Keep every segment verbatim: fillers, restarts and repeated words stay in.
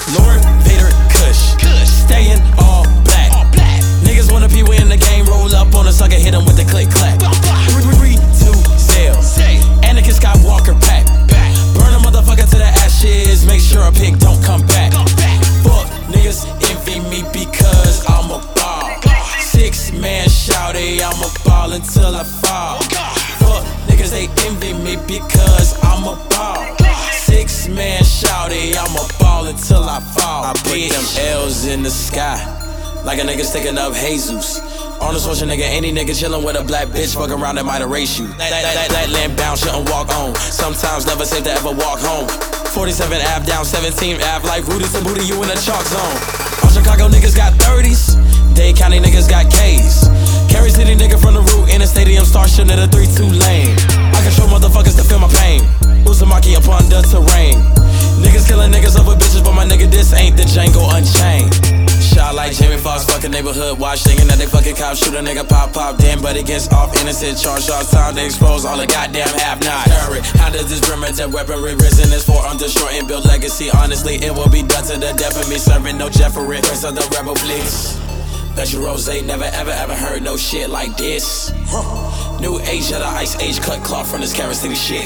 Lord Vader Kush, staying all black. Niggas wanna be in the game, roll up on a sucker, hit him with the click clap. three two Zell, Anakin Skywalker pack. Burn a motherfucker to the ashes, make sure a pig don't come back. Fuck niggas envy me because I'm a ball. Six man shouty, I'm a ball until I fall. Fuck niggas, they envy me because I'm a ball. Six man shouty, I'm a ball until I fall. I put them L's in the sky, like a nigga sticking up Jesus. Arnold Schwarzenegger, any nigga chillin' with a black bitch, fuck around that might erase you. That, that, that, that land bound, shouldn't walk on. Sometimes never safe to ever walk home. forty-seven Ave down, seventeen Ave, like Rudy to Booty, you in the chalk zone. All Chicago niggas got thirties, Dade County niggas got K's. Cary City nigga from the root in a stadium, start shooting at a three two lane. I control motherfuckers to feel my pain. Uzumaki upon the terrain. Niggas killing niggas over bitches, but my nigga, this ain't the Django Unchained. Shot like Jamie Foxx, fucking neighborhood watch, thinking that they fucking cops, shoot a nigga, pop, pop, damn, but it gets off innocent, charge shots, time to expose all the goddamn have-nots. How does this primitive weaponry risen is for undestroyed and build legacy? Honestly, it will be done to the death of me, serving no Jeffrey, rest of the rebel fleets. Bet you Rose never ever ever heard no shit like this. New age of the ice age, cut cloth from this Cary City shit.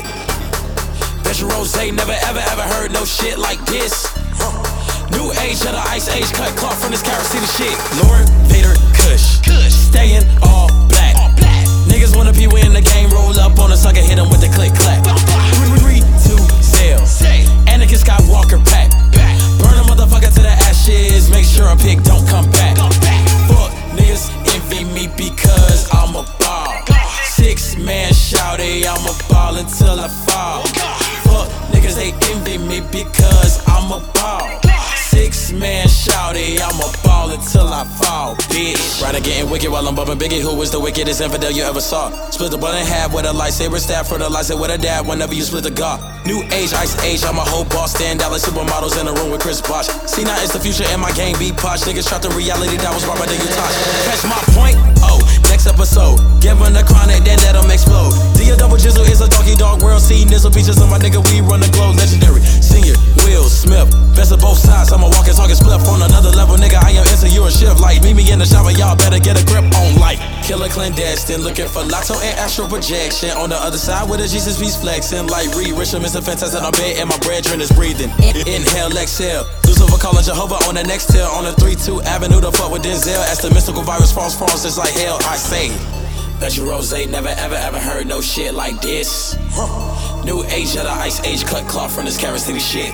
Bet you Rose never ever ever heard no shit like this. New age of the ice age, cut cloth from this Cary City shit. Lord Vader Kush, staying all black. Niggas wanna be in the game, roll up on a sucker, hit him with the click clap. three two Zell, Anakin Skywalker pack. Burn a motherfucker to the ashes, make sure a pig don't come back. Fuck niggas envy me because I'm a ball. Six man shouty, I'm a ball until I fall. Fuck niggas, they envy me because I'm a ball. Six man shouty, I'm a ball until I fall, bitch. Right, I'm getting wicked while I'm bumping Biggie, who is the wickedest infidel you ever saw. Split the blunt in half with a lightsaber stab for the lightsaber with a dab whenever you split the god. New age, ice age, I'm a whole boss, stand out like supermodels in a room with Chris Bosh. See, now it's the future and my game be posh. Niggas trapped the reality that was brought by nigga Tosh. Catch my point? Oh, next episode, give him the chronic, then let him explode. D a double jizzle is a doggy dog world. See nizzle peaches on my nigga, we run the globe. Legendary, senior, Will Smith, best of both sides. I'm a walking, talking split on another level, nigga. I am into your shift. Like, meet me in the shower, y'all better get a grip on life. Killer clandestine, looking for lotto and astral projection. On the other side with a Jesus piece flexing. Like Reed Richard, Mister Fantastic, I'm bed and my brethren is breathing. Inhale, exhale. Lucifer calling Jehovah on the next tail. On the three two Avenue, the fuck with Denzel. As the mystical virus falls, falls, it's like hell, I say. Bet you Rose never ever ever heard no shit like this. New age of the ice age, cut cloth from this Cary City shit.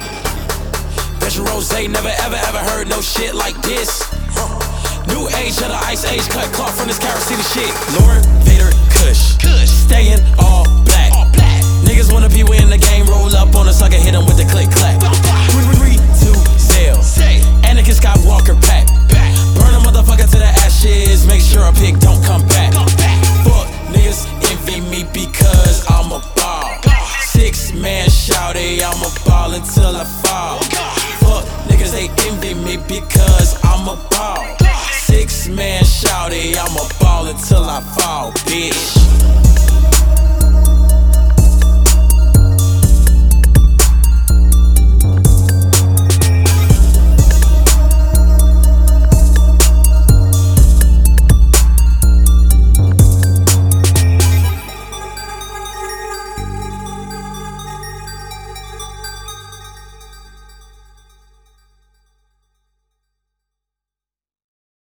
Bet you Rose never ever ever heard no shit like this. New age of the ice age, cut cloth from this Cary City shit. Lord Vader Kush, staying all black. Niggas wanna be in the game, roll up on a sucker, hit him with the click clap. three two Zell, Anakin Skywalker pack. Burn a motherfucker to the ashes, make sure a pig don't come back. Fuck niggas envy me because I'm a ball. Six man shouty, I'm a ball until I fall. Fuck niggas, they envy me because I'm a ball. Six man shouty, I'm a ball until I fall, bitch.